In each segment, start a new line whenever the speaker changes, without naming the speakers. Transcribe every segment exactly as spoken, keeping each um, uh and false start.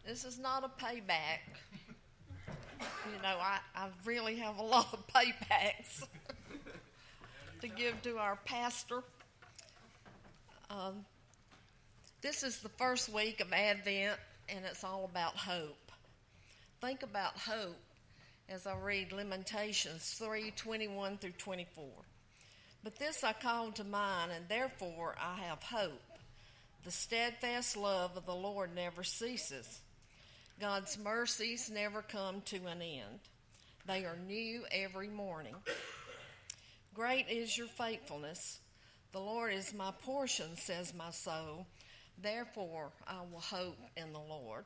This is not a payback. You know, I, I really have a lot of paybacks to give to our pastor. Um, this is the first week of Advent, and it's all about hope. Think about hope as I read Lamentations three, twenty-one through twenty-four. But this I call to mind, and therefore I have hope. The steadfast love of the Lord never ceases. God's mercies never come to an end. They are new every morning. Great is your faithfulness. The Lord is my portion, says my soul. Therefore I will hope in the Lord.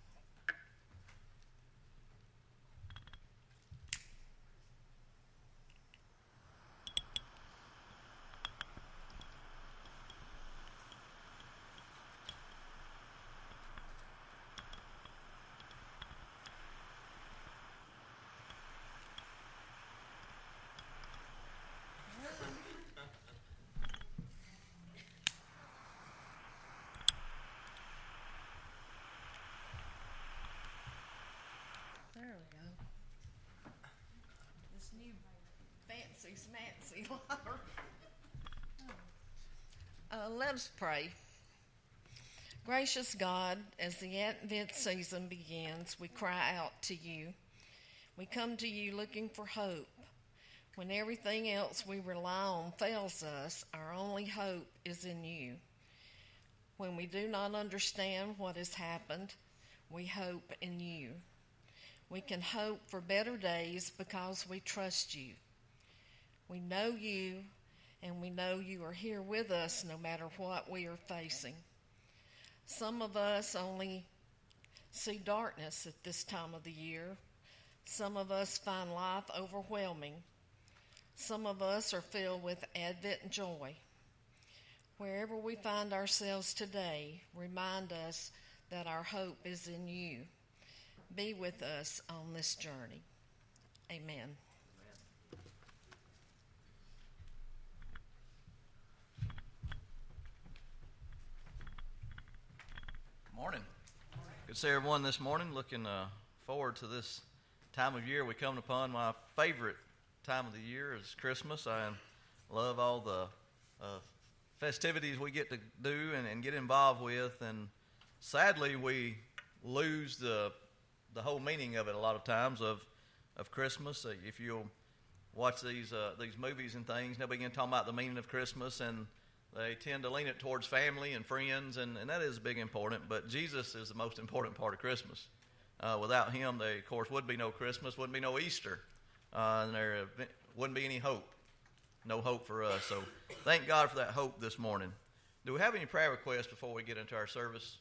There we go. This new fancy smancy lighter. Uh, let us pray. Gracious God, as the Advent season begins, we cry out to you. We come to you looking for hope. When everything else we rely on fails us, our only hope is in you. When we do not understand what has happened, we hope in you. We can hope for better days because we trust you. We know you, and we know you are here with us no matter what we are facing. Some of us only see darkness at this time of the year. Some of us find life overwhelming. Some of us are filled with Advent joy. Wherever we find ourselves today, remind us that our hope is in you. Be with us on this journey. Amen.
Morning. Good to see everyone this morning. Looking uh, forward to this time of year we come upon. My favorite time of the year is Christmas. I love all the uh, festivities we get to do and, and get involved with. And sadly, we lose the the whole meaning of it a lot of times of of Christmas. Uh, if you'll watch these uh, these movies and things, they'll begin talking about the meaning of Christmas, and they tend to lean it towards family and friends, and, and that is big important. But Jesus is the most important part of Christmas. Uh, without him, there, of course, would be no Christmas, wouldn't be no Easter, uh, and there wouldn't be any hope. No hope for us. So thank God for that hope this morning. Do we have any prayer requests before we get into our service?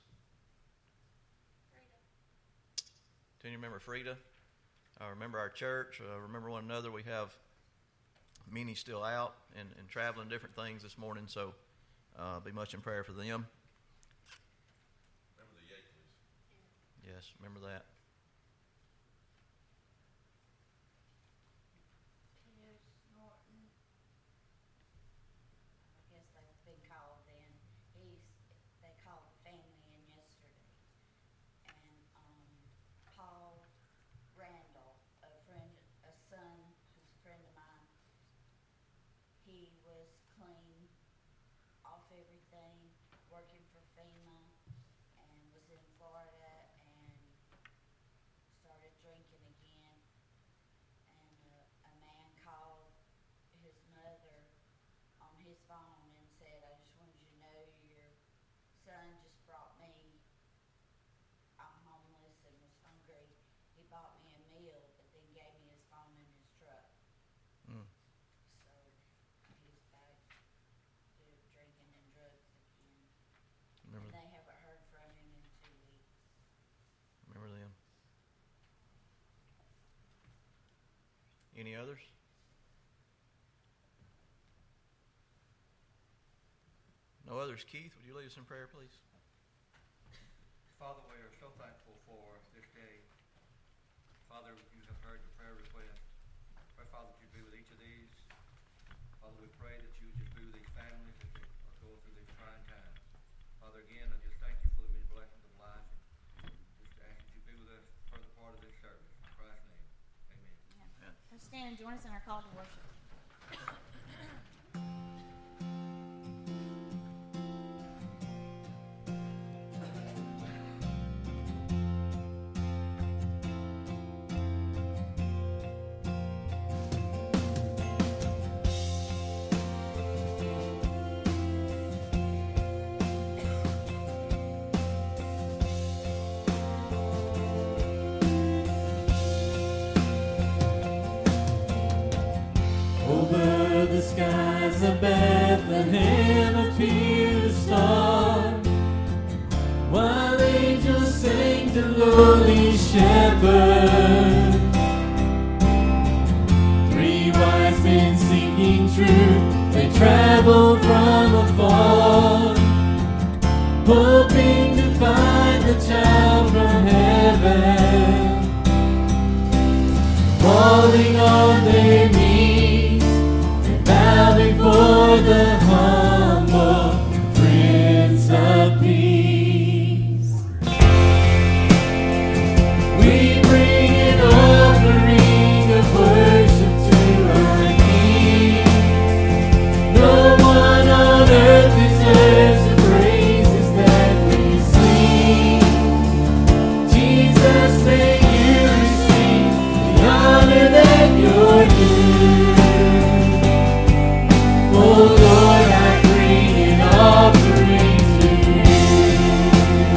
Can you remember Frida? Uh, remember our church. Uh, remember one another. We have many still out and, and traveling different things this morning, so uh, be much in prayer for them.
Remember the Yakeleys.
Yes, remember that. Any others? No others. Keith, would you lead us in prayer, please?
Father, we are so thankful for this day. Father, you have heard the prayer request. Pray, Father, that you be with each of these. Father, we pray that you just be with these families as they are going through these trying times. Father, again, I just thank you for the many blessings of life. And just ask
you stand and join us in our call to worship?
Over the skies of Bethlehem appeared a star, while angels sang to lowly shepherds. Three wise men seeking truth, they traveled from afar, hoping to find the child from heaven. Falling on their knees, bow before the humble Prince of Peace. We bring an offering of worship to our King. No one on earth deserves the praises that we sing. Jesus, may you receive the honor that you're due. Oh Lord, I bring an offering to you.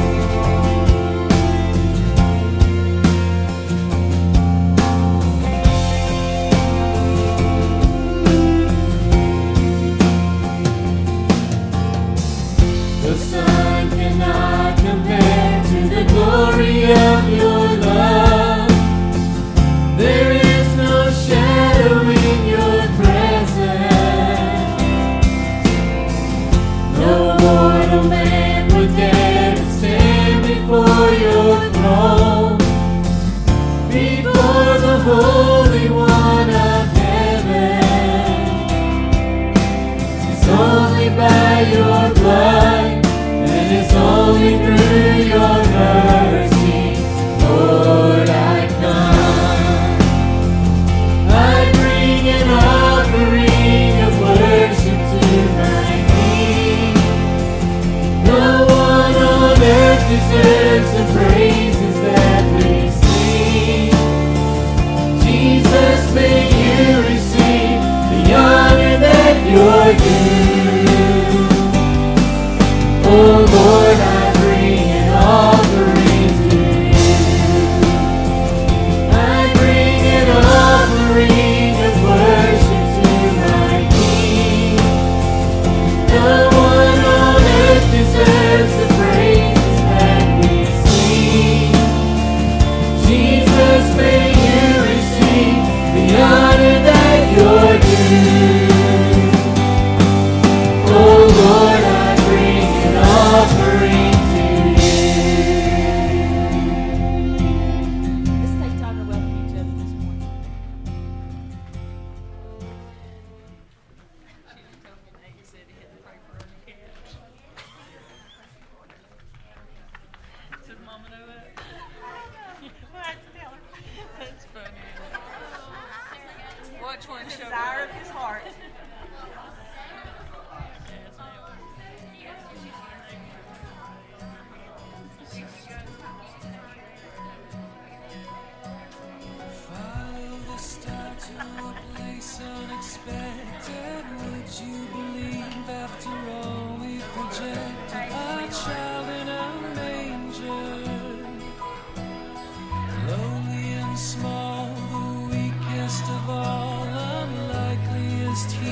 The sun cannot compare to the glory of your love. There is no shadow in your presence. No mortal man would dare to stand before your throne, before the Holy One of heaven. It's only by your blood, and it's only through your mercy, Lord, I come. I bring an offering of worship to my King. No one on earth deserves the praises that we sing. Jesus, may you receive the honor that you're due. Oh Lord, I bring an offering to you. I bring an offering of worship to my King. No one on earth deserves the praises that we sing. Jesus, may you receive the honor that you're due. Oh Lord, I bring an offering to you.
Let's take time to welcome each other this morning.
Did Mama know that? That's funny. Watch one show.
Desire of his heart.
Follow the star to a place unexpected. Would you believe after all we've projected? A child in a manger, lonely and small, the weakest of all, unlikeliest he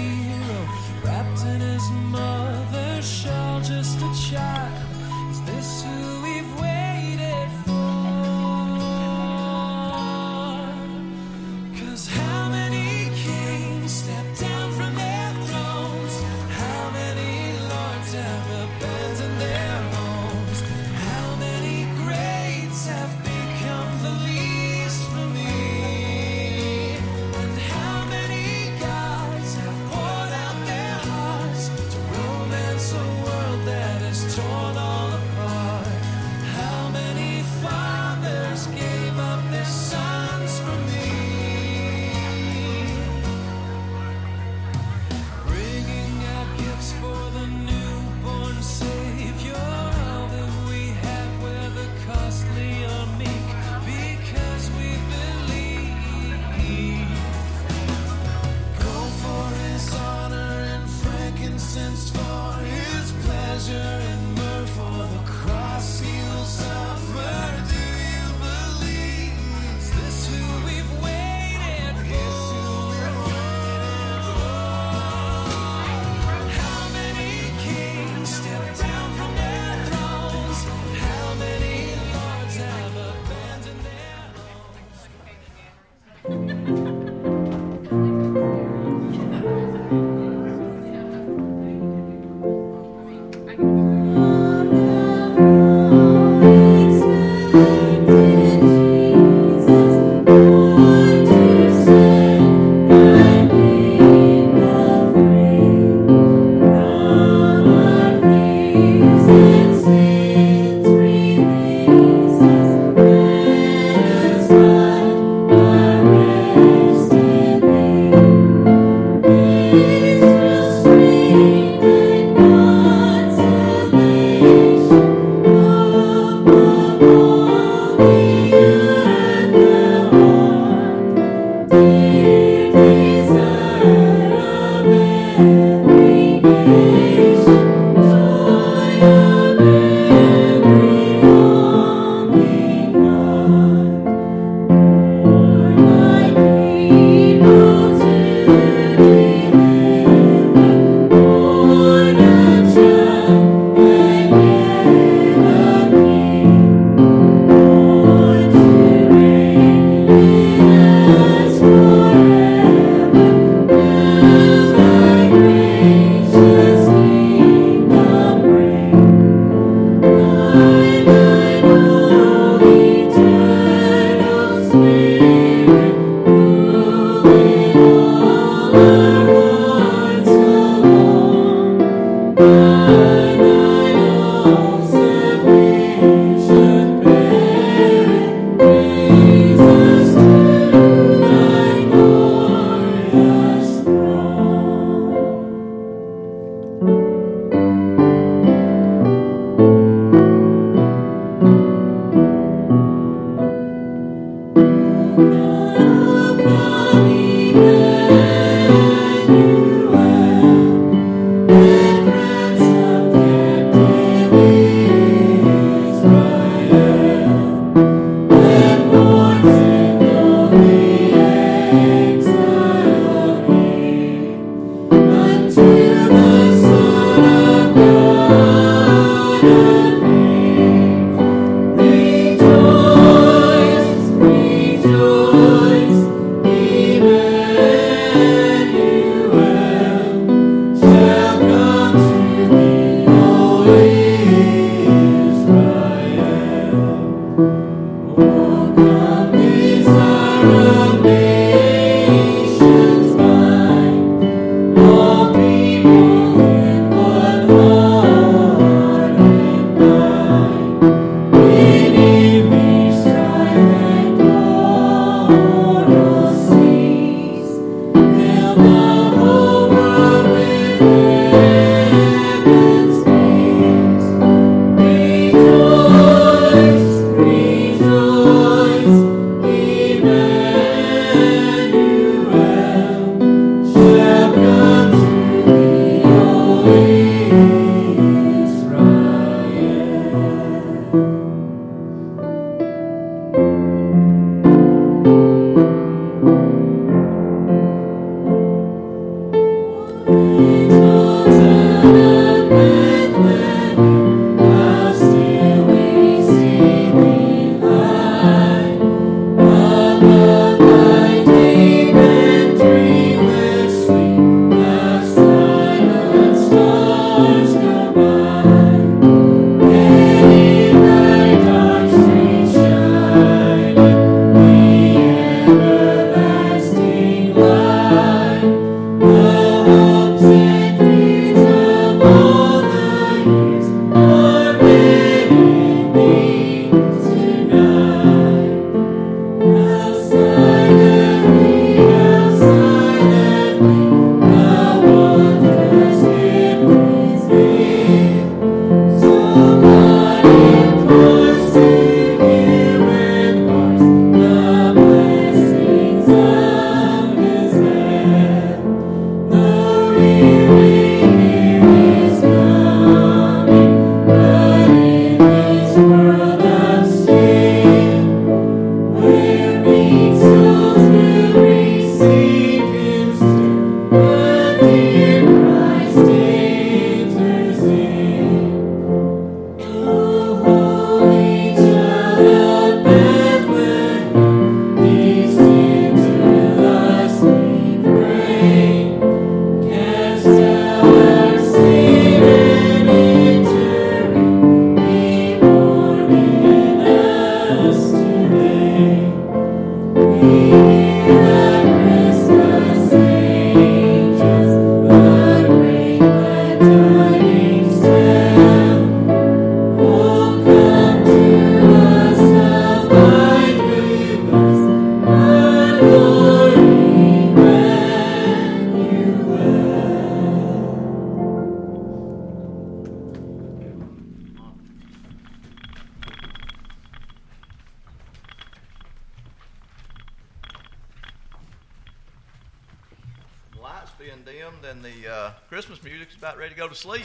being dimmed and the uh, Christmas music's about ready to go to sleep.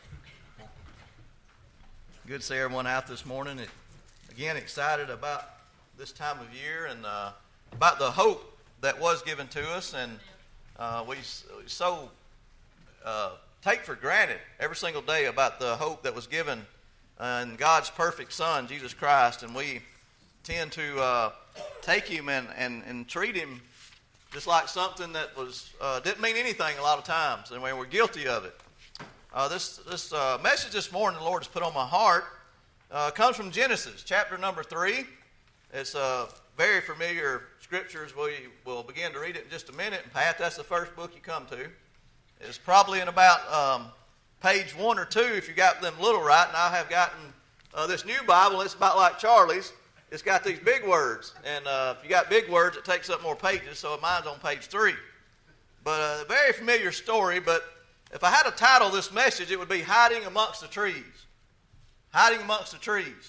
Good to see everyone out this morning. It, again, excited about this time of year and uh, about the hope that was given to us, and uh, we so uh, take for granted every single day about the hope that was given uh, in God's perfect Son, Jesus Christ, and we tend to uh, take him and, and, and treat him just like something that was uh, didn't mean anything a lot of times, and we were guilty of it. Uh, this this uh, message this morning the Lord has put on my heart uh, comes from Genesis, chapter number three. It's a very familiar scriptures. We will begin to read it in just a minute. And Pat, that's the first book you come to. It's probably in about um, page one or two if you got them little right. And I have gotten uh, this new Bible. It's about like Charlie's. It's got these big words, and uh, if you got big words, it takes up more pages, so mine's on page three. But uh, a very familiar story, but if I had to title this message, it would be Hiding Amongst the Trees. Hiding Amongst the Trees.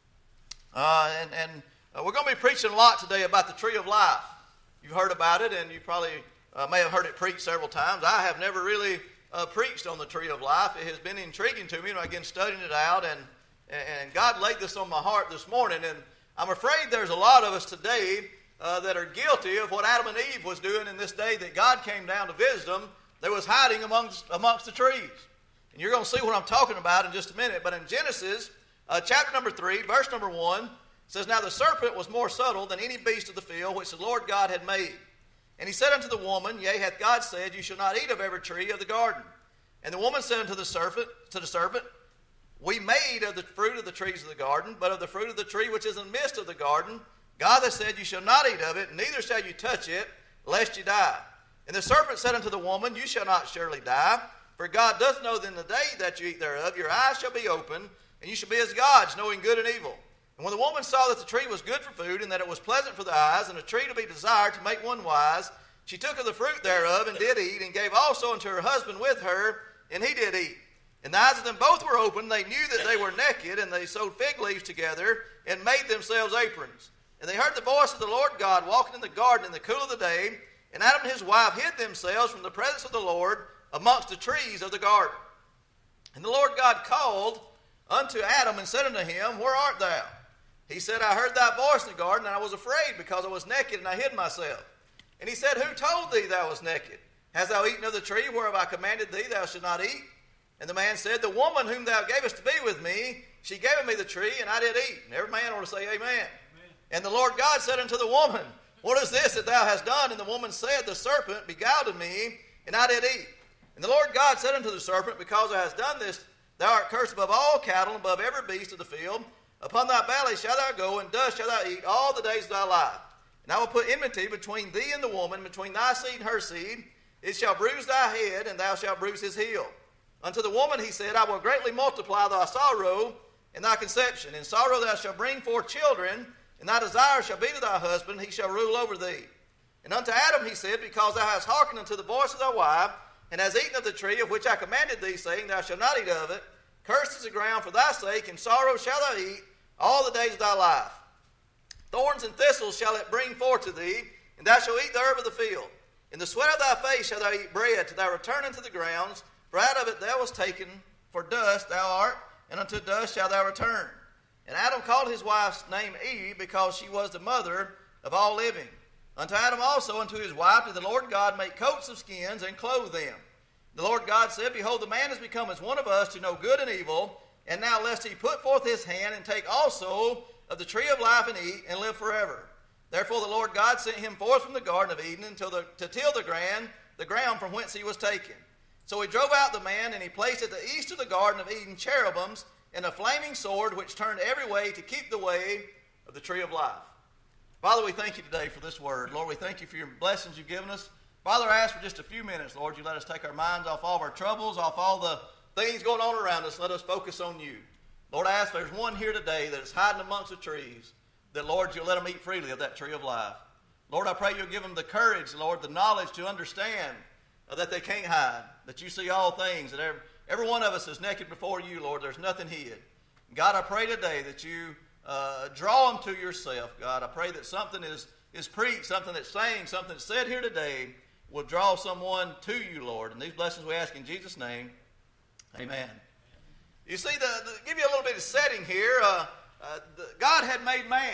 Uh, and and uh, we're going to be preaching a lot today about the tree of life. You've heard about it, and you probably uh, may have heard it preached several times. I have never really uh, preached on the tree of life. It has been intriguing to me, and I began studying it out, and, and God laid this on my heart this morning, and I'm afraid there's a lot of us today uh, that are guilty of what Adam and Eve was doing in this day that God came down to visit them. They was hiding amongst, amongst the trees. And you're going to see what I'm talking about in just a minute. But in Genesis, uh, chapter number three, verse number one, it says, Now the serpent was more subtle than any beast of the field which the Lord God had made. And he said unto the woman, Yea, hath God said, You shall not eat of every tree of the garden. And the woman said unto the serpent, to the serpent, We made of the fruit of the trees of the garden, but of the fruit of the tree which is in the midst of the garden, God hath said, You shall not eat of it, neither shall you touch it, lest you die. And the serpent said unto the woman, You shall not surely die, for God doth know that in the day that you eat thereof, your eyes shall be opened, and you shall be as gods, knowing good and evil. And when the woman saw that the tree was good for food, and that it was pleasant for the eyes, and a tree to be desired to make one wise, she took of the fruit thereof, and did eat, and gave also unto her husband with her, and he did eat. And the eyes of them both were open. They knew that they were naked, and they sewed fig leaves together and made themselves aprons. And they heard the voice of the Lord God walking in the garden in the cool of the day. And Adam and his wife hid themselves from the presence of the Lord amongst the trees of the garden. And the Lord God called unto Adam and said unto him, Where art thou? He said, I heard thy voice in the garden, and I was afraid, because I was naked, and I hid myself. And he said, Who told thee thou wast naked? Hast thou eaten of the tree whereof I commanded thee thou shalt not eat? And the man said, The woman whom thou gavest to be with me, she gave me the tree, and I did eat. And every man ought to say, Amen. Amen. And the Lord God said unto the woman, What is this that thou hast done? And the woman said, The serpent beguiled me, and I did eat. And the Lord God said unto the serpent, Because thou hast done this, thou art cursed above all cattle, and above every beast of the field. Upon thy belly shalt thou go, and dust shalt thou eat all the days of thy life. And I will put enmity between thee and the woman, between thy seed and her seed. It shall bruise thy head, and thou shalt bruise his heel. Unto the woman he said, I will greatly multiply thy sorrow and thy conception. In sorrow thou shalt bring forth children, and thy desire shall be to thy husband, he shall rule over thee. And unto Adam he said, Because thou hast hearkened unto the voice of thy wife, and hast eaten of the tree of which I commanded thee, saying, Thou shalt not eat of it, cursed is the ground for thy sake, and sorrow shalt thou eat all the days of thy life. Thorns and thistles shall it bring forth to thee, and thou shalt eat the herb of the field. In the sweat of thy face shalt thou eat bread, till thou return into the grounds, for out of it thou wast taken, for dust thou art, and unto dust shalt thou return. And Adam called his wife's name Eve, because she was the mother of all living. Unto Adam also, unto his wife, did the Lord God make coats of skins, and clothe them. The Lord God said, Behold, the man is become as one of us, to know good and evil. And now lest he put forth his hand, and take also of the tree of life, and eat, and live forever. Therefore the Lord God sent him forth from the garden of Eden, until the, to till the ground, the ground from whence he was taken. So he drove out the man, and he placed at the east of the Garden of Eden cherubims and a flaming sword which turned every way to keep the way of the tree of life. Father, we thank you today for this word. Lord, we thank you for your blessings you've given us. Father, I ask for just a few minutes, Lord, you let us take our minds off all of our troubles, off all the things going on around us. Let us focus on you. Lord, I ask if there's one here today that is hiding amongst the trees, that, Lord, you'll let them eat freely of that tree of life. Lord, I pray you'll give them the courage, Lord, the knowledge to understand that they can't hide, that you see all things, that every, every one of us is naked before you, Lord. There's nothing hid. God, I pray today that you uh, draw them to yourself, God. I pray that something is, is preached, something that's saying, something that's said here today will draw someone to you, Lord. And these blessings we ask in Jesus' name. Amen. You see, the, the give you a little bit of setting here. Uh, uh, the, God had made man.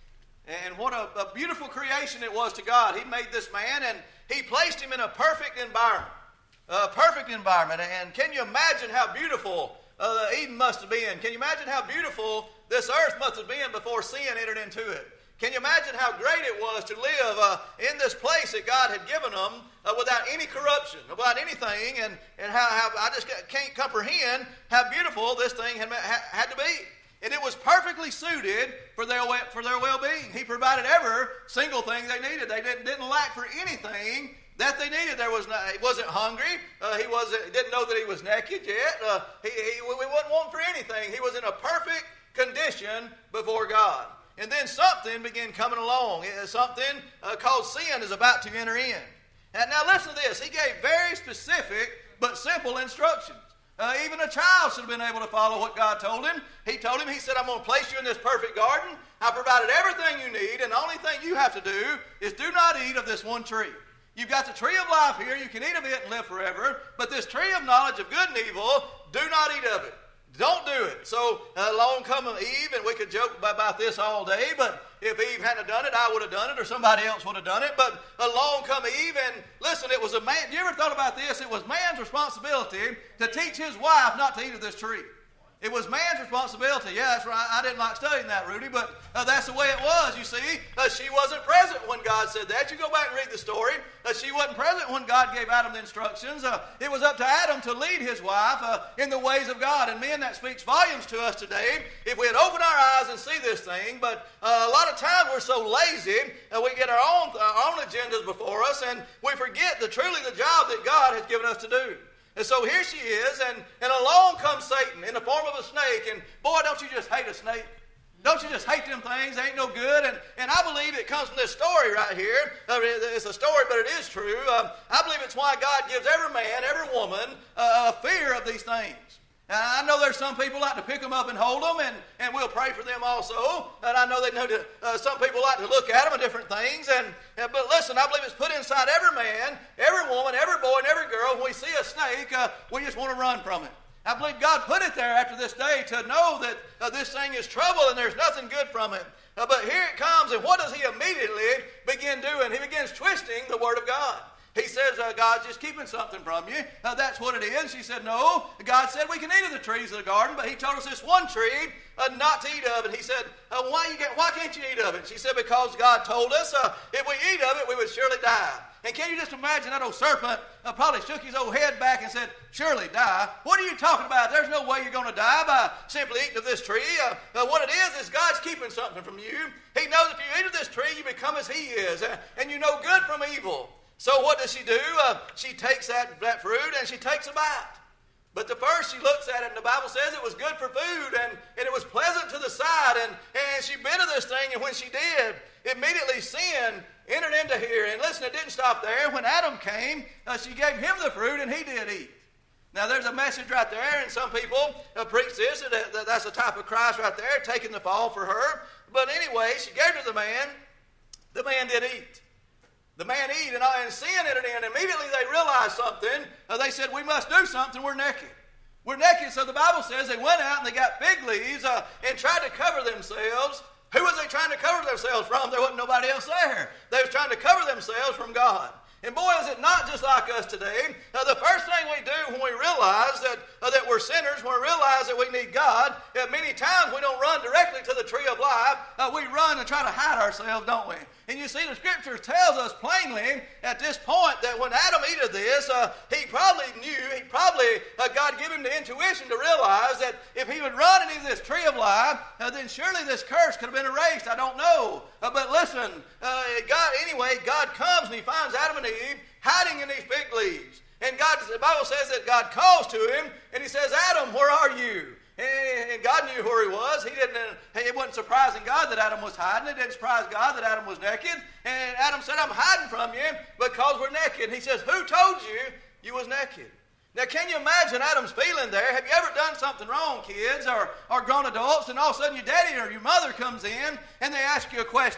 And what a, a beautiful creation it was to God. He made this man, and he placed him in a perfect environment. A perfect environment. And can you imagine how beautiful uh, Eden must have been? Can you imagine how beautiful this earth must have been before sin entered into it? Can you imagine how great it was to live uh, in this place that God had given them uh, without any corruption, without anything, and, and how, how I just can't comprehend how beautiful this thing had, had to be. And it was perfectly suited for their for their well-being. He provided every single thing they needed. They didn't, didn't lack for anything that they needed. There was no, he wasn't hungry. Uh, he wasn't didn't know that he was naked yet. Uh, he, he we wasn't wanting for anything. He was in a perfect condition before God. And then something began coming along. Something uh, called sin is about to enter in. And now listen to this. He gave very specific but simple instructions. Uh, even a child should have been able to follow what God told him. He told him, he said, I'm going to place you in this perfect garden. I provided everything you need, and the only thing you have to do is do not eat of this one tree. You've got the tree of life here. You can eat of it and live forever. But this tree of knowledge of good and evil, do not eat of it. Don't do it. So uh, along come Eve, and we could joke about this all day, but if Eve hadn't done it, I would have done it, or somebody else would have done it. But along come Eve, and listen, it was a man. You ever thought about this? It was man's responsibility to teach his wife not to eat of this tree. It was man's responsibility. Yeah, that's right. I didn't like studying that, Rudy, but uh, that's the way it was, you see. Uh, she wasn't present when God said that. You go back and read the story. Uh, she wasn't present when God gave Adam the instructions. Uh, it was up to Adam to lead his wife uh, in the ways of God. And men, that speaks volumes to us today. If we had opened our eyes and see this thing, but uh, a lot of times we're so lazy, uh, we get our own, our own agendas before us, and we forget the truly the job that God has given us to do. And so here she is, and, and along comes Satan in the form of a snake. And boy, don't you just hate a snake? Don't you just hate them things? They ain't no good. And, and I believe it comes from this story right here. Uh, it's a story, but it is true. Um, I believe it's why God gives every man, every woman, uh, a fear of these things. And I know there's some people like to pick them up and hold them, and, and we'll pray for them also. And I know they know to, uh, some people like to look at them and different things. And uh, but listen, I believe it's put inside every man, every woman, every boy, and every girl. When we see a snake, uh, we just want to run from it. I believe God put it there after this day to know that uh, this thing is trouble and there's nothing good from it. Uh, but here it comes, and what does he immediately begin doing? He begins twisting the Word of God. He says, uh, God's just keeping something from you. Uh, that's what it is. She said, no. God said we can eat of the trees of the garden, but he told us this one tree uh, not to eat of. And he said, uh, why, you get, why can't you eat of it? She said, because God told us uh, if we eat of it, we would surely die. And can you just imagine that old serpent uh, probably shook his old head back and said, surely die? What are you talking about? There's no way you're going to die by simply eating of this tree. Uh, uh, what it is is God's keeping something from you. He knows if you eat of this tree, you become as he is, uh, and you know good from evil. So what does she do? Uh, she takes that, that fruit and she takes a bite. But the first she looks at it, and the Bible says it was good for food, and, and it was pleasant to the sight, and, and she bit of this thing, and when she did, immediately sin entered into here. And listen, it didn't stop there. When Adam came, uh, she gave him the fruit, and he did eat. Now there's a message right there, and some people uh, preach this, and that, that's a type of Christ right there, taking the fall for her. But anyway, she gave it to the man. The man did eat. The man eat, and, and sin entered in. Immediately they realized something. Uh, they said, we must do something. We're naked. We're naked. So the Bible says they went out and they got fig leaves uh, and tried to cover themselves. Who was they trying to cover themselves from? There wasn't nobody else there. They was trying to cover themselves from God. And boy, is it not just like us today. Uh, the first thing we do when we realize that, uh, that we're sinners, when we realize that we need God, uh, many times we don't run directly to the tree of life. Uh, we run and try to hide ourselves, don't we? And you see, the Scripture tells us plainly at this point that when Adam ate of this, uh, he probably knew, he probably, uh, God gave him the intuition to realize that if he would run into this tree of life, uh, then surely this curse could have been erased. I don't know. Uh, but listen, uh, God, anyway, God comes and he finds Adam and Eve hiding in these fig leaves. And God, the Bible says that God calls to him and he says, Adam, where are you? And God knew where he was. He didn't. It wasn't surprising God that Adam was hiding. It didn't surprise God that Adam was naked. And Adam said, I'm hiding from you because we're naked. And he says, who told you you was naked? Now, can you imagine Adam's feeling there? Have you ever done something wrong, kids, or, or grown adults, and all of a sudden your daddy or your mother comes in and they ask you a question?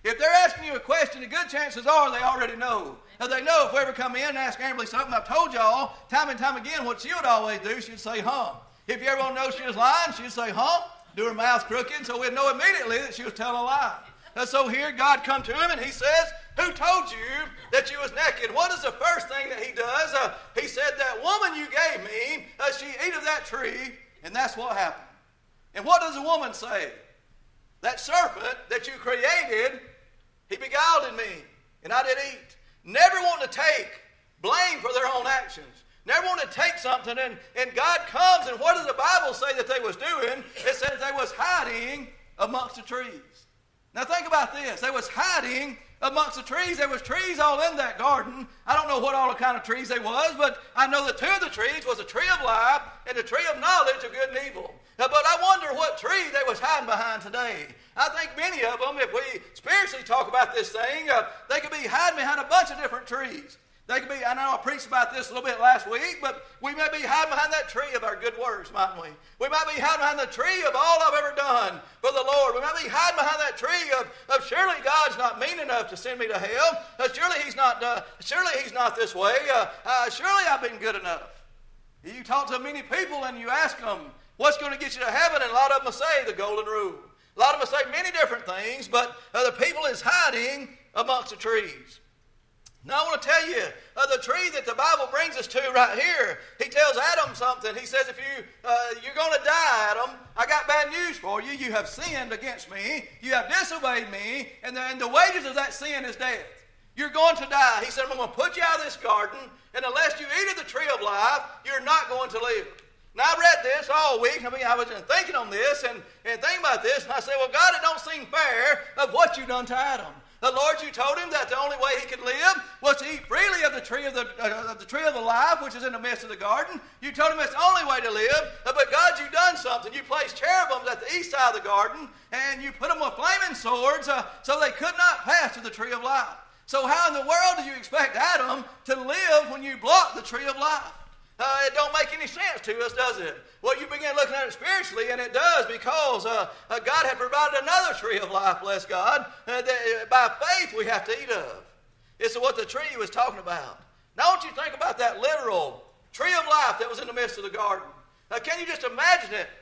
If they're asking you a question, the good chances are they already know. Now, they know if we ever come in and ask Amberly something, I've told y'all time and time again what she would always do, she'd say, huh. If you ever want to know she was lying, she'd say, huh, do her mouth crooked, so we'd know immediately that she was telling a lie. And so here God come to him and he says, who told you that you was naked? What is the first thing that he does? Uh, he said, that woman you gave me, uh, she ate of that tree, and that's what happened. And what does the woman say? That serpent that you created, he beguiled in me, and I did eat. Never want to take blame for their own actions. Never want to take something, and, and God comes, and what does the Bible say that they was doing? It says they was hiding amongst the trees. Now think about this. They was hiding amongst the trees. There was trees all in that garden. I don't know what all the kind of trees they was, but I know that two of the trees was a tree of life and a tree of knowledge of good and evil. Now, but I wonder what tree they was hiding behind today. I think many of them, if we spiritually talk about this thing, uh, they could be hiding behind a bunch of different trees. They could be, I know I preached about this a little bit last week, but we may be hiding behind that tree of our good works, mightn't we? We might be hiding behind the tree of all I've ever done for the Lord. We might be hiding behind that tree of, of surely God's not mean enough to send me to hell. Uh, surely He's not. Uh, surely He's not this way. Uh, uh, surely I've been good enough. You talk to many people and you ask them, what's going to get you to heaven? And a lot of them will say the golden rule. A lot of them will say many different things, but uh, the people is hiding amongst the trees. Now I want to tell you, uh, the tree that the Bible brings us to right here, he tells Adam something. He says, if you, uh, you're going to die, Adam, I got bad news for you. You have sinned against me. You have disobeyed me, and the, and the wages of that sin is death. You're going to die. He said, I'm going to put you out of this garden, and unless you eat of the tree of life, you're not going to live. Now, I read this all week. I mean, I was thinking on this and, and thinking about this, and I said, well, God, it don't seem fair of what you've done to Adam. The Lord, you told him that the only way he could live was to eat freely of the tree of the, uh, of the tree of the life, which is in the midst of the garden. You told him it's the only way to live. Uh, but God, you've done something. You placed cherubims at the east side of the garden, and you put them with flaming swords uh, so they could not pass to the tree of life. So how in the world do you expect Adam to live when you block the tree of life? Uh, it don't make any sense to us, does it? Well, you begin looking at it spiritually, and it does, because uh, uh, God had provided another tree of life, bless God, uh, that uh, by faith we have to eat of. It's what the tree was talking about. Now, I want you to think about that literal tree of life that was in the midst of the garden. Uh, can you just imagine it?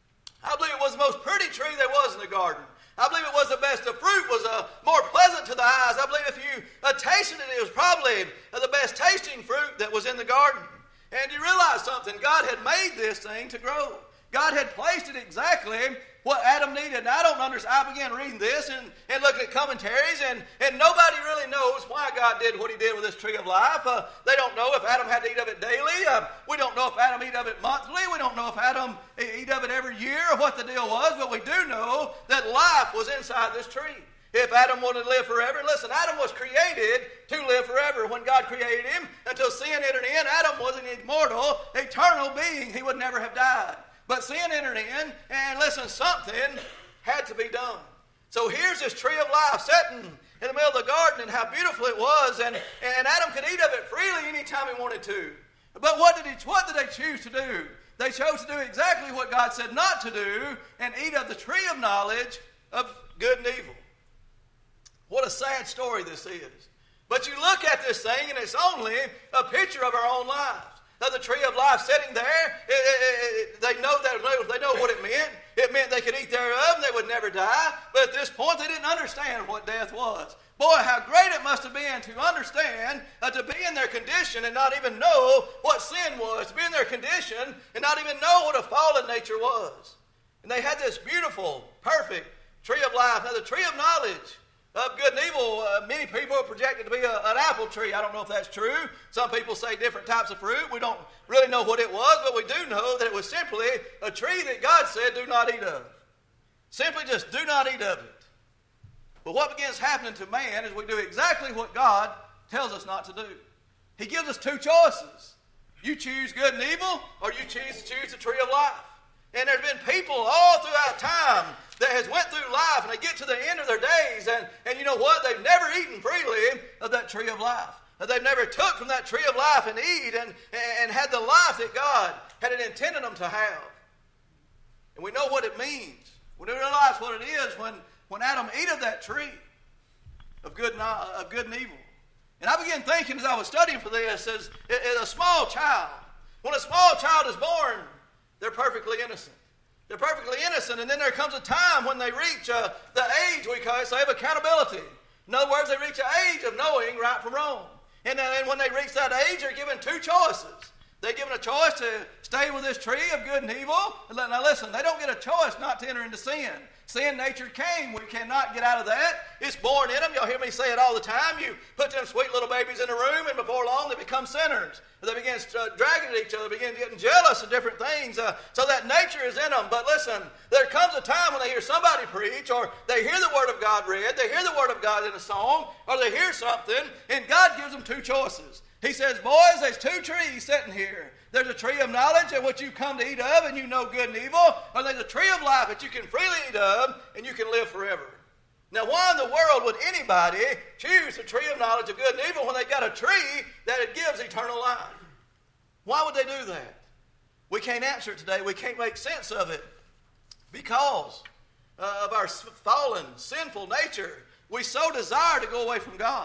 I believe it was the most pretty tree there was in the garden. I believe it was the best. The fruit was uh, more pleasant to the eyes. I believe if you uh, tasted it, it was probably uh, the best tasting fruit that was in the garden. And you realize something, God had made this thing to grow. God had placed it exactly what Adam needed. Now, I don't understand. I began reading this and, and looking at commentaries, and, and nobody really knows why God did what he did with this tree of life. Uh, they don't know if Adam had to eat of it daily. Uh, we don't know if Adam eat of it monthly. We don't know if Adam eat of it every year or what the deal was, but we do know that life was inside this tree. If Adam wanted to live forever, listen, Adam was created to live forever. When God created him, until sin entered in, Adam was an immortal, eternal being. He would never have died. But sin entered in, and listen, something had to be done. So here's this tree of life sitting in the middle of the garden, and how beautiful it was, and, and Adam could eat of it freely anytime he wanted to. But what did he, what did they choose to do? They chose to do exactly what God said not to do, and eat of the tree of knowledge of good and evil. What a sad story this is. But you look at this thing, and it's only a picture of our own lives. Now, the tree of life sitting there, it, it, it, they know that they know what it meant. It meant they could eat thereof, and they would never die. But at this point, they didn't understand what death was. Boy, how great it must have been to understand, uh, to be in their condition and not even know what sin was, to be in their condition and not even know what a fallen nature was. And they had this beautiful, perfect tree of life. Now, the tree of knowledge of good and evil, uh, many people are projected to be a, an apple tree. I don't know if that's true. Some people say different types of fruit. We don't really know what it was, but we do know that it was simply a tree that God said, do not eat of. Simply just do not eat of it. But what begins happening to man is we do exactly what God tells us not to do. He gives us two choices. You choose good and evil, or you choose to choose the tree of life. And there's been people all throughout time that has went through life, and they get to the end of their days, and, and you know what? They've never eaten freely of that tree of life. They've never took from that tree of life and eat and, and had the life that God had intended them to have. And we know what it means. We realize what it is when, when Adam ate of that tree. of good and, of good and evil. And I began thinking as I was studying for this, as, as a small child, when a small child is born, they're perfectly innocent. They're perfectly innocent, and then there comes a time when they reach uh, the age, we call it, so they have accountability. In other words, they reach the age of knowing right from wrong. And, uh, and when they reach that age, they're given two choices. They're given a choice to stay with this tree of good and evil. Now listen, they don't get a choice not to enter into sin. Sin nature came. We cannot get out of that. It's born in them. Y'all hear me say it all the time. You put them sweet little babies in a room, and before long they become sinners. They begin uh, dragging at each other, begin getting jealous of different things. Uh, so that nature is in them. But listen, there comes a time when they hear somebody preach, or they hear the Word of God read, they hear the Word of God in a song, or they hear something, and God gives them two choices. He says, boys, there's two trees sitting here. There's a tree of knowledge of which you come to eat of, and you know good and evil. Or there's a tree of life that you can freely eat of, and you can live forever. Now, why in the world would anybody choose the tree of knowledge of good and evil when they got a tree that it gives eternal life? Why would they do that? We can't answer it today. We can't make sense of it. Because uh, of our fallen, sinful nature, we so desire to go away from God.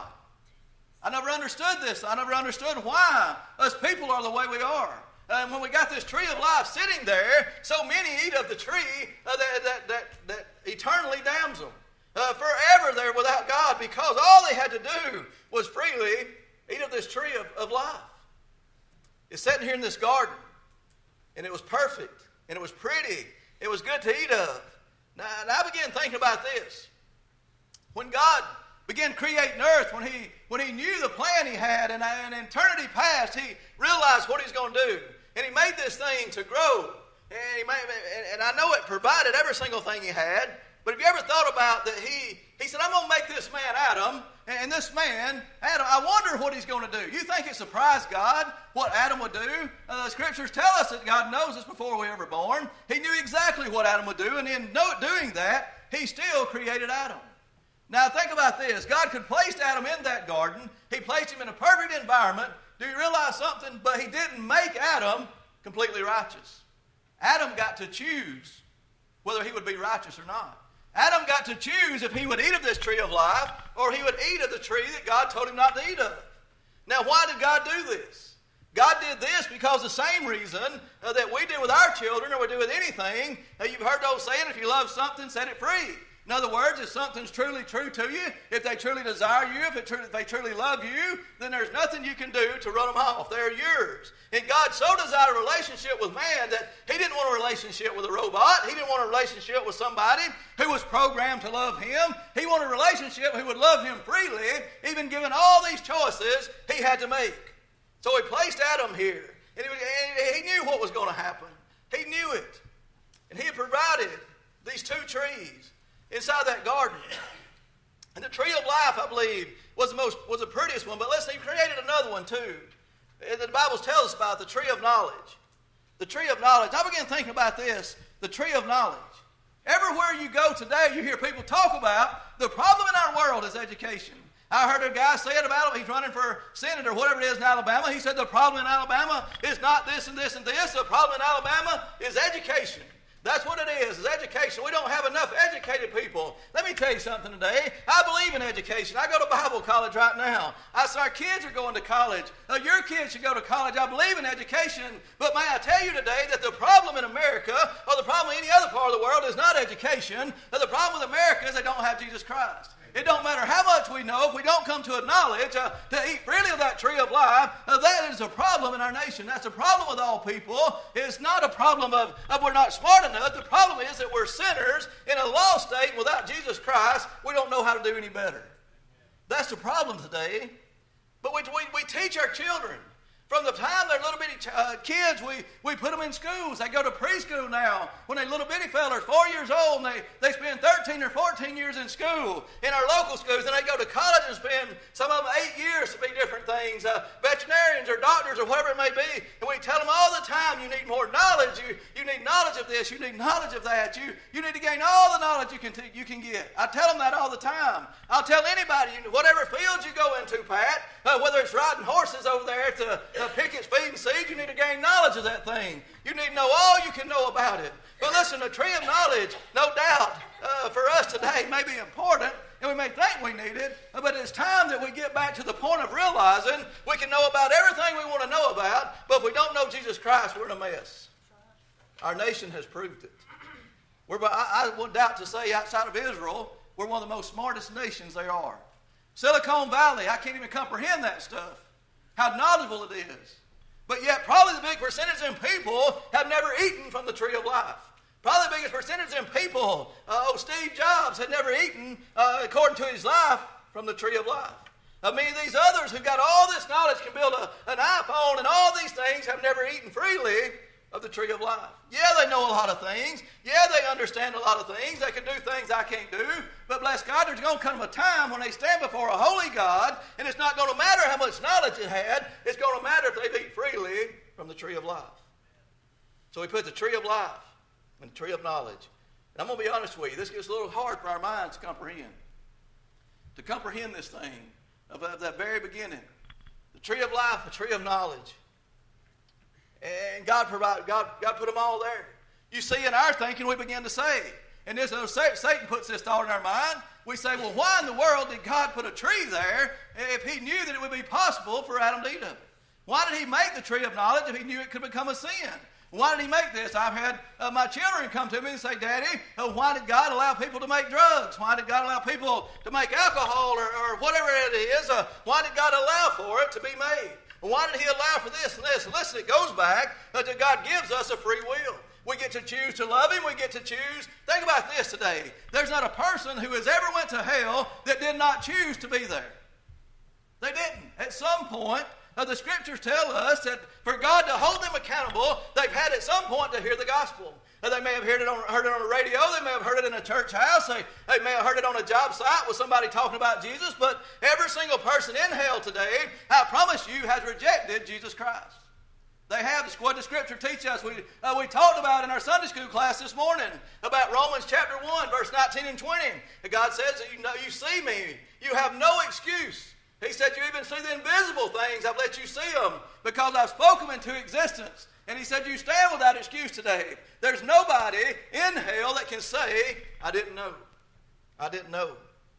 I never understood this. I never understood why us people are the way we are. And when we got this tree of life sitting there, so many eat of the tree uh, that, that, that, that eternally damns them. Uh, forever they're without God, because all they had to do was freely eat of this tree of, of life. It's sitting here in this garden, and it was perfect, and it was pretty. It was good to eat of. Now, and I began thinking about this. When God began creating earth, when he, when he knew the plan he had, and in eternity past, he realized what he's going to do. And he made this thing to grow. And, he made, and I know it provided every single thing he had. But have you ever thought about that he, he said, I'm going to make this man Adam, and this man, Adam, I wonder what he's going to do. You think it surprised God what Adam would do? Uh, the scriptures tell us that God knows us before we were ever born. He knew exactly what Adam would do, and in doing that, he still created Adam. Now think about this. God could place Adam in that garden. He placed him in a perfect environment. Do you realize something? But he didn't make Adam completely righteous. Adam got to choose whether he would be righteous or not. Adam got to choose if he would eat of this tree of life or he would eat of the tree that God told him not to eat of. Now, why did God do this? God did this because the same reason uh, that we do with our children or we do with anything. Uh, you've heard the old saying, if you love something, set it free. In other words, if something's truly true to you, if they truly desire you, if, it truly, if they truly love you, then there's nothing you can do to run them off. They're yours. And God so desired a relationship with man that he didn't want a relationship with a robot. He didn't want a relationship with somebody who was programmed to love him. He wanted a relationship who would love him freely, even given all these choices he had to make. So he placed Adam here. And he, and he knew what was going to happen. He knew it. And he had provided these two trees inside that garden. And the tree of life, I believe, was the most was the prettiest one. But listen, he created another one too. The Bible tells us about the tree of knowledge. The tree of knowledge. I began thinking about this, the tree of knowledge. Everywhere you go today, you hear people talk about the problem in our world is education. I heard a guy say it about him. He's running for Senate or whatever it is in Alabama. He said the problem in Alabama is not this and this and this. The problem in Alabama is education. That's what it is, is education. We don't have enough educated people. Let me tell you something today. I believe in education. I go to Bible college right now. I say our kids are going to college. Uh, your kids should go to college. I believe in education. But may I tell you today that the problem in America, or the problem in any other part of the world, is not education. Uh, the problem with America is they don't have Jesus Christ. It don't matter how much we know, if we don't come to a knowledge uh, to eat freely of that tree of life, uh, that is a problem in our nation. That's a problem with all people. It's not a problem of, of we're not smart enough. The problem is that we're sinners in a lost state, and without Jesus Christ, we don't know how to do any better. That's the problem today. But we, we, we teach our children. From the time they're little bitty uh, kids, we, we put them in schools. They go to preschool now. When they're little bitty fellas, four years old, and they, they spend thirteen or fourteen years in school, in our local schools. Then they go to college and spend, some of them, eight years to be different things, uh, veterinarians or doctors or whatever it may be. And we tell them all the time, you need more knowledge. You, you need knowledge of this. You need knowledge of that. You, you need to gain all the knowledge you can, t- you can get. I tell them that all the time. I'll tell anybody, whatever field you go into, Pat, uh, whether it's riding horses over there at the uh, Pickett's feeding seed, you need to gain knowledge of that thing. You need to know all you can know about it. But listen, the tree of knowledge, no doubt, uh, for us today may be important, and we may think we need it, but it's time that we get back to the point of realizing we can know about everything we want to know about, but if we don't know Jesus Christ, we're in a mess. Our nation has proved it. We're, I, I would doubt to say outside of Israel, we're one of the most smartest nations there are. Silicon Valley, I can't even comprehend that stuff, how knowledgeable it is. But yet probably the big percentage of people have never eaten from the tree of life. Probably the biggest percentage of people, uh, oh, Steve Jobs had never eaten, uh, according to his life, from the tree of life. I mean, these others who've got all this knowledge, can build a, an iPhone and all these things, have never eaten freely of the tree of life. Yeah, they know a lot of things. Yeah, they understand a lot of things. They can do things I can't do. But bless God, there's going to come a time when they stand before a holy God, and it's not going to matter how much knowledge they had. It's going to matter if they've eaten freely from the tree of life. So we put the tree of life and the tree of knowledge. And I'm going to be honest with you. This gets a little hard for our minds to comprehend. To comprehend this thing of, of that very beginning. The tree of life, the tree of knowledge. And God provided, God, God put them all there. You see, in our thinking, we begin to say, and this, Satan puts this thought in our mind. We say, well, why in the world did God put a tree there if he knew that it would be possible for Adam to eat of it? Why did he make the tree of knowledge if he knew it could become a sin? Why did he make this? I've had uh, my children come to me and say, Daddy, uh, why did God allow people to make drugs? Why did God allow people to make alcohol or, or whatever it is? Uh, why did God allow for it to be made? Why did he allow for this and this? And listen, it goes back uh, to God gives us a free will. We get to choose to love him. We get to choose. Think about this today. There's not a person who has ever went to hell that did not choose to be there. They didn't. At some point, uh, the scriptures tell us that for God to hold them accountable, they've had at some point to hear the gospel. Uh, they may have heard it, on, heard it on the radio. They may have heard it in a church house. They, they may have heard it on a job site with somebody talking about Jesus. But every single person in hell today, I promise you, has rejected Jesus Christ. They have. It's what the scripture teaches us. We, uh, we talked about in our Sunday school class this morning about Romans chapter one, verse nineteen and twenty. And God says that you know, you see me. You have no excuse. He said, you even see the invisible things. I've let you see them because I've spoken them into existence. And he said, you stand without excuse today. There's nobody in hell that can say, I didn't know. I didn't know.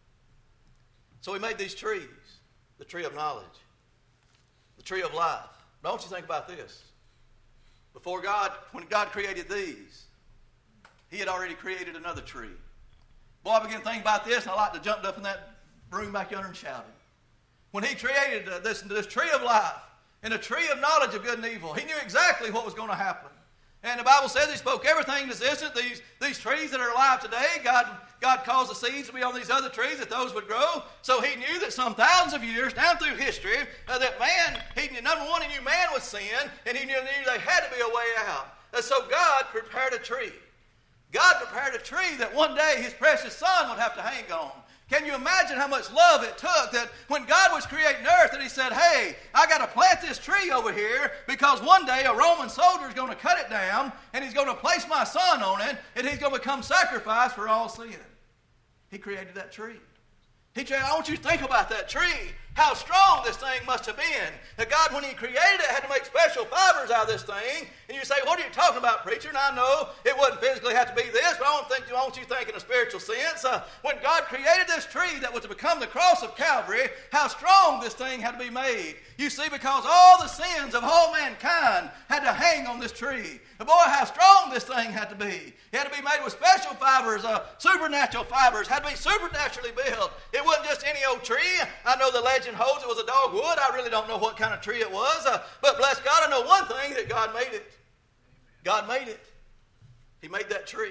So we made these trees, the tree of knowledge, the tree of life. Don't you think about this? Before God, when God created these, he had already created another tree. Boy, I began to think about this, and I like to jump up in that room back yonder and shouted. When he created uh, this, this tree of life and a tree of knowledge of good and evil, he knew exactly what was going to happen. And the Bible says he spoke everything into existence. These, these trees that are alive today, God, God caused the seeds to be on these other trees that those would grow. So he knew that some thousands of years down through history, uh, that man, he knew, number one, he knew man was sin, and he knew, knew there had to be a way out. And so God prepared a tree. God prepared a tree that one day his precious son would have to hang on. Can you imagine how much love it took that when God was creating earth that he said, hey, I got to plant this tree over here because one day a Roman soldier is going to cut it down and he's going to place my son on it and he's going to become sacrifice for all sin. He created that tree. He said, I want you to think about that tree, how strong this thing must have been. That God, when he created it, had to make special fibers out of this thing. And you say, what are you talking about, preacher? And I know it wouldn't physically have to be this, but I don't think, I want you to think in a spiritual sense. Uh, when God created this tree that was to become the cross of Calvary, how strong this thing had to be made. You see, because all the sins of all mankind had to hang on this tree. And boy, how strong this thing had to be. It had to be made with special fibers, uh, supernatural fibers, had to be supernaturally built. It wasn't just any old tree. I know the legend holds it was a dogwood. I really don't know what kind of tree it was. Uh, but bless God, I know one thing, that God made it. God made it. He made that tree.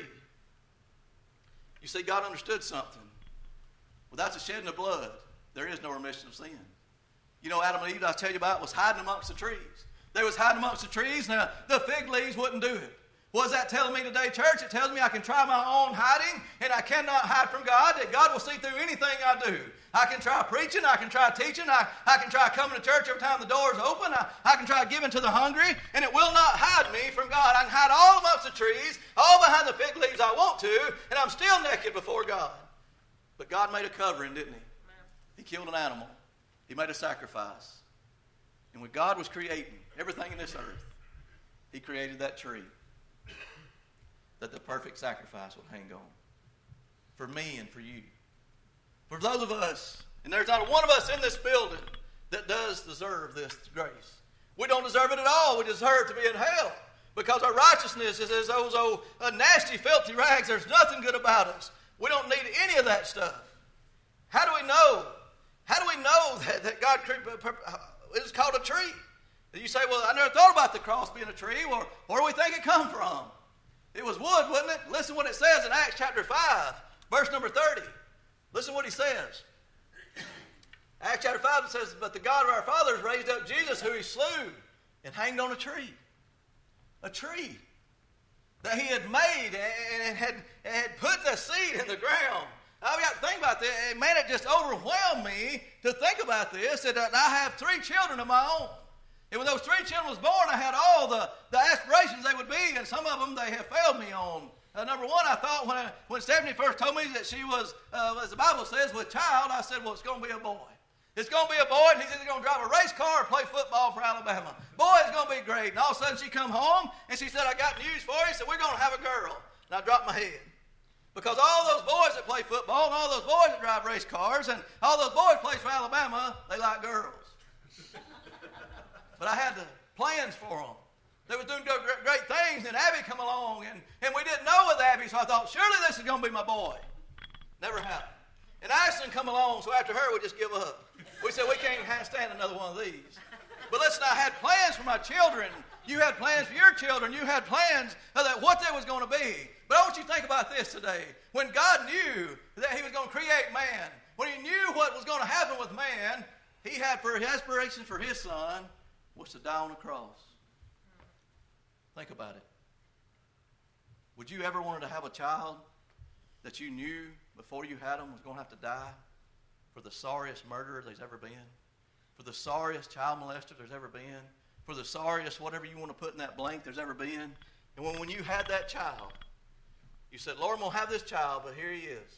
You see, God understood something. Without the shedding of blood, there is no remission of sin. You know, Adam and Eve, I tell you about, was hiding amongst the trees. They was hiding amongst the trees. Now, the fig leaves wouldn't do it. What is that telling me today, church? It tells me I can try my own hiding, and I cannot hide from God, that God will see through anything I do. I can try preaching. I can try teaching. I, I can try coming to church every time the door is open. I, I can try giving to the hungry, and it will not hide me from God. I can hide all amongst the trees, all behind the fig leaves I want to, and I'm still naked before God. But God made a covering, didn't he? He killed an animal. He made a sacrifice. And when God was creating everything in this earth, he created that tree that the perfect sacrifice would hang on. For me and for you. For those of us, and there's not one of us in this building that does deserve this grace. We don't deserve it at all. We deserve to be in hell because our righteousness is as those old uh, nasty, filthy rags. There's nothing good about us. We don't need any of that stuff. How do we know? How do we know that, that God is called a tree? You say, well, I never thought about the cross being a tree. Well, where do we think it come from? It was wood, wasn't it? Listen what it says in Acts chapter five, verse number thirty. Listen what he says. Acts chapter five, it says, but the God of our fathers raised up Jesus, who he slew and hanged on a tree. A tree that he had made and had, and had put the seed in the ground. I've got to think about this. Man, it just overwhelmed me to think about this, that I have three children of my own. And when those three children was born, I had all the, the aspirations they would be, and some of them they have failed me on. Uh, number one, I thought when, I, when Stephanie first told me that she was, uh, as the Bible says, with child, I said, well, it's going to be a boy. It's going to be a boy, and he's either going to drive a race car or play football for Alabama. Boy, it's going to be great. And all of a sudden, she come home, and she said, I got news for you. So we're going to have a girl. And I dropped my head. Because all those boys that play football and all those boys that drive race cars and all those boys that play for Alabama, they like girls. But I had the plans for them. They were doing great things, and Abby come along, and, and we didn't know with Abby, so I thought, surely this is going to be my boy. Never happened. And Ashton come along, so after her, we just give up. We said, we can't stand another one of these. But listen, I had plans for my children. You had plans for your children. You had plans of that, what that was going to be. But I want you to think about this today. When God knew that he was going to create man, when he knew what was going to happen with man, he had for his aspirations for his son was to die on the cross. Think about it. Would you ever wanted to have a child that you knew before you had them was going to have to die for the sorriest murderer there's ever been, for the sorriest child molester there's ever been, for the sorriest whatever you want to put in that blank there's ever been? And when, when you had that child, you said, Lord, I'm going to have this child, but here he is.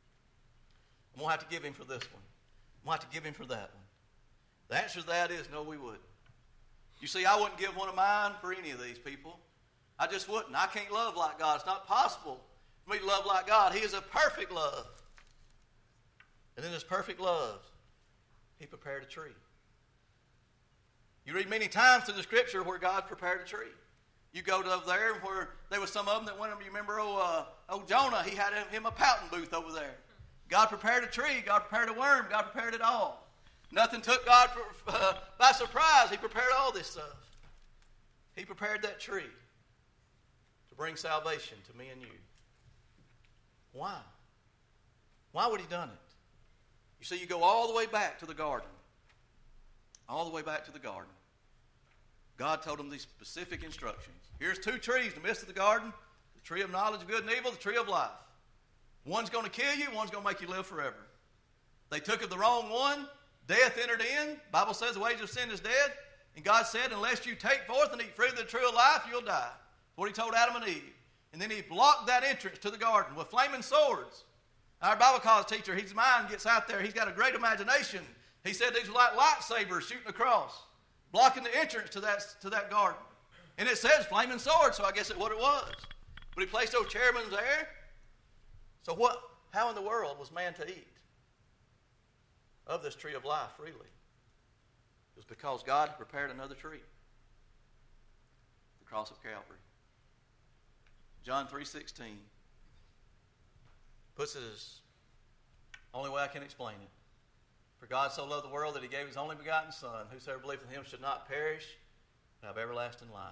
I'm going to have to give him for this one. I'm going to have to give him for that one. The answer to that is no, we wouldn't. You see, I wouldn't give one of mine for any of these people. I just wouldn't. I can't love like God. It's not possible for me to love like God. He is a perfect love. And in his perfect love, he prepared a tree. You read many times through the scripture where God prepared a tree. You go to over there where there was some of them that went, you remember old, uh, old Jonah, he had him, him a pouting booth over there. God prepared a tree. God prepared a worm. God prepared it all. Nothing took God for, uh, by surprise. He prepared all this stuff. He prepared that tree to bring salvation to me and you. Why? Why would he done it? You see, you go all the way back to the garden. All the way back to the garden. God told him these specific instructions. Here's two trees in the midst of the garden. The tree of knowledge of good and evil, the tree of life. One's going to kill you, one's going to make you live forever. They took of the wrong one. Death entered in. The Bible says the wages of sin is death. And God said, unless you take forth and eat fruit of the tree of life, you'll die. That's what he told Adam and Eve. And then he blocked that entrance to the garden with flaming swords. Our Bible college teacher, his mind gets out there. He's got a great imagination. He said these were like lightsabers shooting across, blocking the entrance to that, to that garden. And it says flaming swords, so I guess it's what it was. But he placed those cherubims there. So what? How in the world was man to eat of this tree of life freely? It was because God had prepared another tree. The cross of Calvary. John three sixteen puts it as only way I can explain it. For God so loved the world that he gave his only begotten Son, whosoever believeth in him should not perish, but have everlasting life.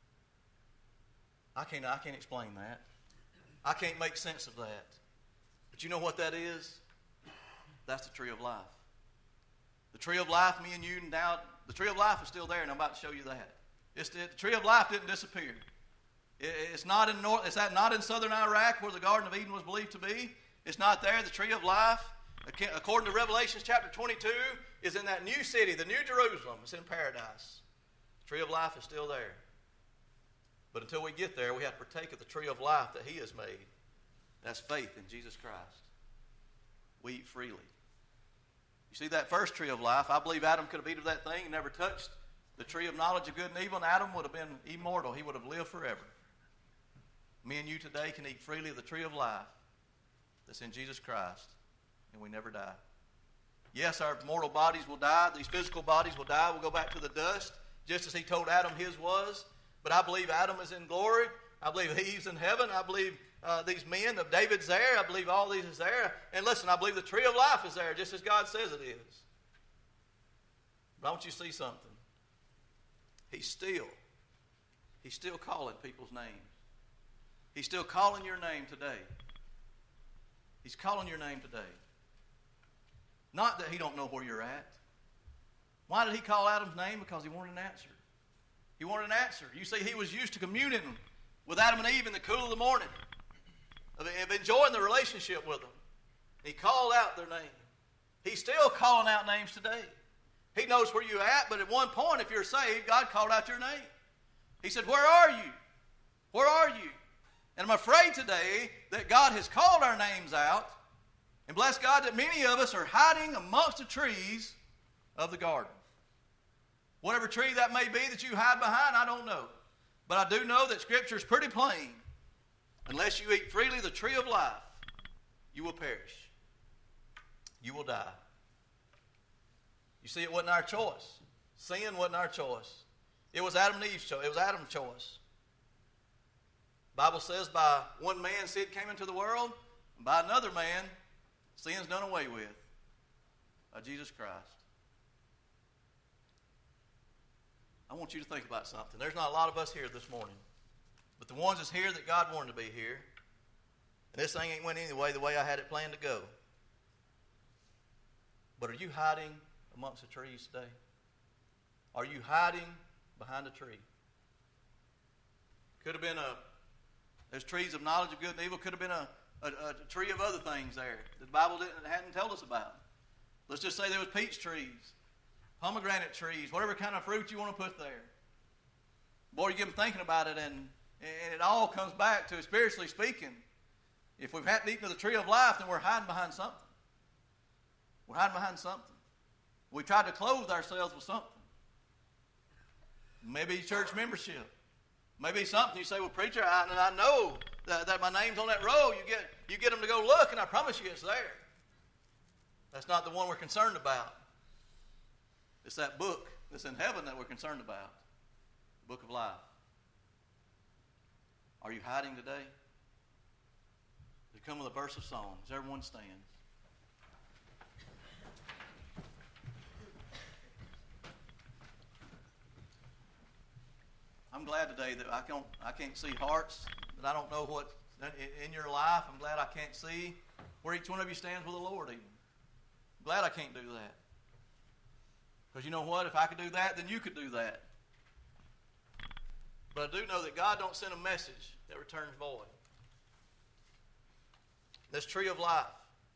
I can't, I can't explain that. I can't make sense of that. But you know what that is? That's the tree of life. The tree of life, me and you, now, the tree of life is still there, and I'm about to show you that. It's the, the tree of life didn't disappear. It, it's not in North, it's not in southern Iraq where the Garden of Eden was believed to be. It's not there. The tree of life, according to Revelation chapter twenty-two, is in that new city, the New Jerusalem. It's in paradise. The tree of life is still there. But until we get there, we have to partake of the tree of life that he has made. That's faith in Jesus Christ. We eat freely. You see that first tree of life, I believe Adam could have eaten of that thing and never touched the tree of knowledge of good and evil, and Adam would have been immortal. He would have lived forever. Me and you today can eat freely of the tree of life that's in Jesus Christ, and we never die. Yes, our mortal bodies will die. These physical bodies will die. We'll go back to the dust, just as he told Adam his was. But I believe Adam is in glory. I believe he's in heaven. I believe uh, these men of David's there. I believe all these is there. And listen, I believe the tree of life is there, just as God says it is. But I want you to see something. He's still, he's still calling people's names. He's still calling your name today. He's calling your name today. Not that he don't know where you're at. Why did he call Adam's name? Because he wanted an answer. He wanted an answer. You see, he was used to communing with Adam and Eve in the cool of the morning, of enjoying the relationship with them. He called out their name. He's still calling out names today. He knows where you're at, but at one point, if you're saved, God called out your name. He said, where are you? Where are you? And I'm afraid today that God has called our names out, and bless God that many of us are hiding amongst the trees of the garden. Whatever tree that may be that you hide behind, I don't know. But I do know that Scripture is pretty plain. Unless you eat freely the tree of life, you will perish. You will die. You see, it wasn't our choice. Sin wasn't our choice. It was Adam and Eve's choice. It was Adam's choice. The Bible says by one man sin came into the world, and by another man sin's done away with, by Jesus Christ. I want you to think about something. There's not a lot of us here this morning, but the ones that's here that God wanted to be here, and this thing ain't went anyway the way I had it planned to go. But are you hiding amongst the trees today? Are you hiding behind a tree? Could have been a, there's trees of knowledge of good and evil. Could have been a, a, a tree of other things there that the Bible didn't, hadn't told us about. Let's just say there was peach trees, pomegranate trees, whatever kind of fruit you want to put there. Boy, you get them thinking about it, and, and it all comes back to, spiritually speaking, if we hadn't eaten of the tree of life, then we're hiding behind something. We're hiding behind something. We tried to clothe ourselves with something. Maybe church membership. Maybe something you say, well, preacher, I, and I know that, that my name's on that roll. You get, you get them to go look, and I promise you it's there. That's not the one we're concerned about. It's that book that's in heaven that we're concerned about. The book of life. Are you hiding today? We come with a verse of song. As everyone stands. I'm glad today that I can't, I can't see hearts, that I don't know what's in your life. I'm glad I can't see where each one of you stands with the Lord even. I'm glad I can't do that. Because you know what? If I could do that, then you could do that. But I do know that God don't send a message that returns void. This tree of life,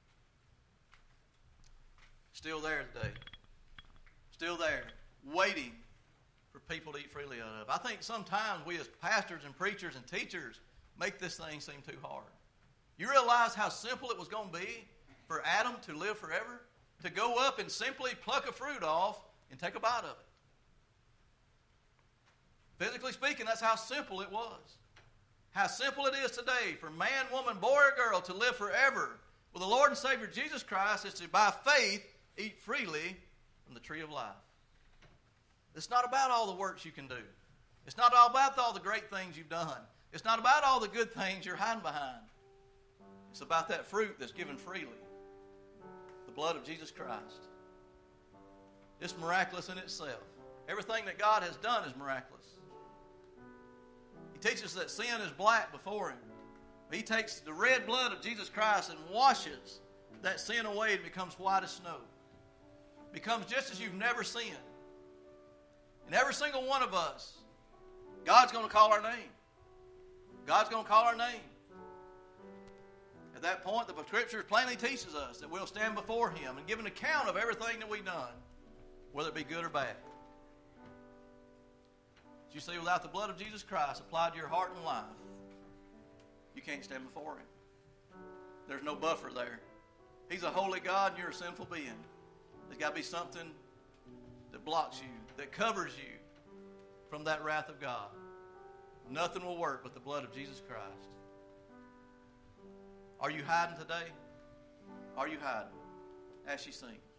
still there today. Still there, waiting for people to eat freely out of. I think sometimes we as pastors and preachers and teachers make this thing seem too hard. You realize how simple it was going to be for Adam to live forever? To go up and simply pluck a fruit off and take a bite of it. Physically speaking, that's how simple it was. How simple it is today for man, woman, boy, or girl to live forever with the Lord and Savior Jesus Christ is to, by faith, eat freely from the tree of life. It's not about all the works you can do. It's not all about all the great things you've done. It's not about all the good things you're hiding behind. It's about that fruit that's given freely. The blood of Jesus Christ. It's miraculous in itself. Everything that God has done is miraculous. He teaches us that sin is black before Him. He takes the red blood of Jesus Christ and washes that sin away and becomes white as snow. It becomes just as you've never sinned. And every single one of us, God's going to call our name. God's going to call our name. At that point, the Scripture plainly teaches us that we'll stand before Him and give an account of everything that we've done, whether it be good or bad. As you see, without the blood of Jesus Christ applied to your heart and life, you can't stand before Him. There's no buffer there. He's a holy God and you're a sinful being. There's got to be something that blocks you, that covers you from that wrath of God. Nothing will work but the blood of Jesus Christ. Are you hiding today? Are you hiding? as she sings.